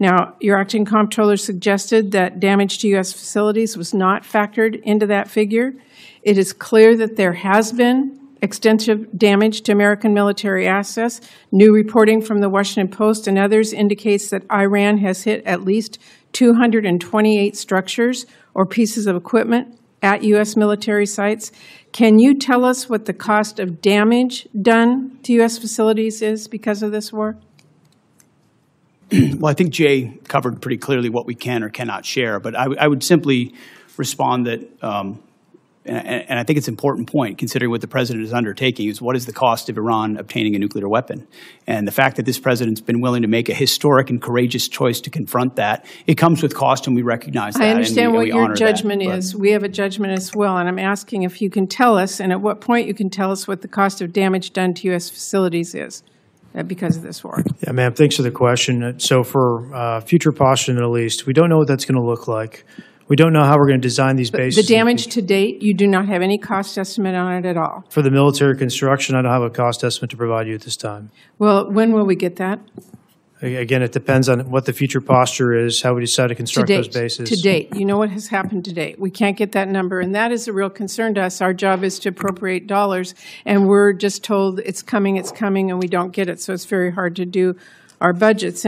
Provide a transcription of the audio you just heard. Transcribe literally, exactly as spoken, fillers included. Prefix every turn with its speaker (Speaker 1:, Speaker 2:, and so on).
Speaker 1: Now, your acting comptroller suggested that damage to U S facilities was not factored into that figure. It is clear that there has been extensive damage to American military assets. New reporting from the Washington Post and others indicates that Iran has hit at least two hundred twenty-eight structures or pieces of equipment at U S military sites. Can you tell us what the cost of damage done to U S facilities is because of this war?
Speaker 2: Well, I think Jay covered pretty clearly what we can or cannot share, but I, I would simply respond that, um, and, and I think it's an important point, considering what the president is undertaking, is what is the cost of Iran obtaining a nuclear weapon? And the fact that this president's been willing to make a historic and courageous choice to confront that, it comes with cost, and we recognize that.
Speaker 1: I understand
Speaker 2: and we,
Speaker 1: what
Speaker 2: and we
Speaker 1: your
Speaker 2: honor
Speaker 1: judgment
Speaker 2: that,
Speaker 1: is. We have a judgment as well, and I'm asking if you can tell us, and at what point you can tell us what the cost of damage done to U S facilities is because of this war.
Speaker 3: Yeah, ma'am, thanks for the question. So for uh, future posture in the Middle East, we don't know what that's going to look like. We don't know how we're going to design these
Speaker 1: But
Speaker 3: bases.
Speaker 1: the damage to date, you do not have any cost estimate on it at all.
Speaker 3: For the military construction, I don't have a cost estimate to provide you at this time.
Speaker 1: Well, when will we get that?
Speaker 3: Again, it depends on what the future posture is, how we decide to construct
Speaker 1: to date,
Speaker 3: those bases.
Speaker 1: To date, you know what has happened to date. We can't get that number, and that is a real concern to us. Our job is to appropriate dollars, and we're just told it's coming, it's coming, and we don't get it. So it's very hard to do our budgets.